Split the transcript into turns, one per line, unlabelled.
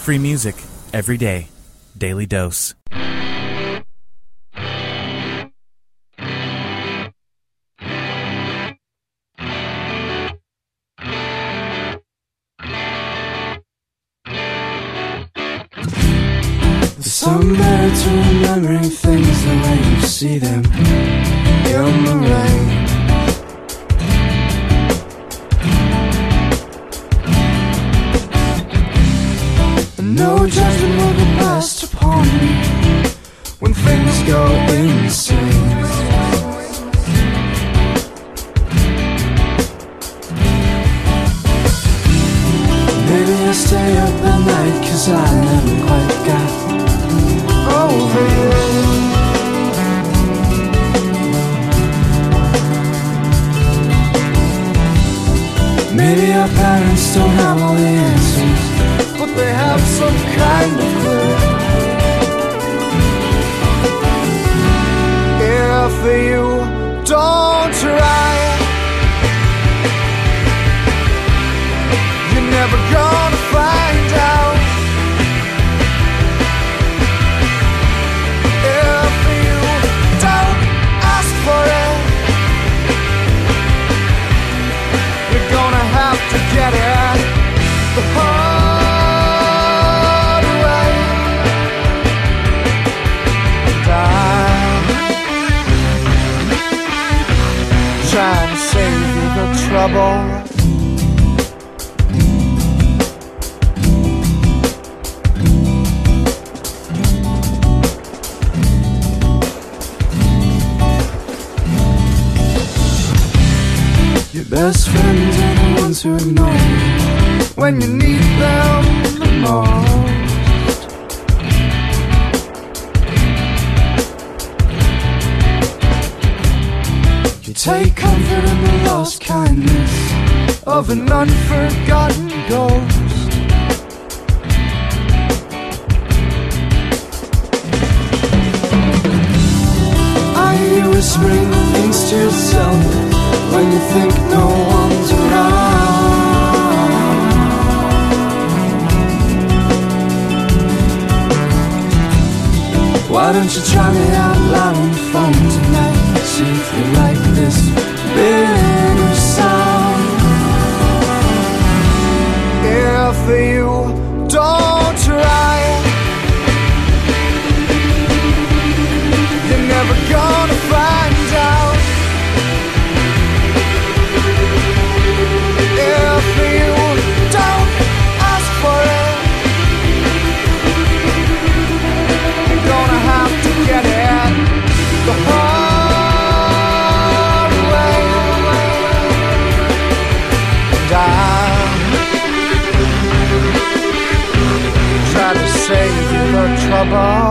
Free music every day. Daily Dose.
There's some merit to remembering things the way you see them in the rain. And no judgment will be passed upon me when things go insane. Maybe I stay up at night 'cause I never quite got over you. Maybe our parents don't have all the answers, but they have some kind of clue. If you don't try, you're never gonna find out. If you don't ask for it, you're gonna have to get it the hard way. And I'm trying to save you the trouble. Your best friends are the ones who ignore you when you need them the most. You take comfort in the lost kindness of an unforgotten ghost. I hear you whispering things to yourself when you think no one's around. Why don't you try me out loud on the phone tonight? See if you like this bitter sound. If you don't try, you're never gonna find out. If you don't ask for it, you're gonna have to get it the hard way. And I'll try to save you the trouble.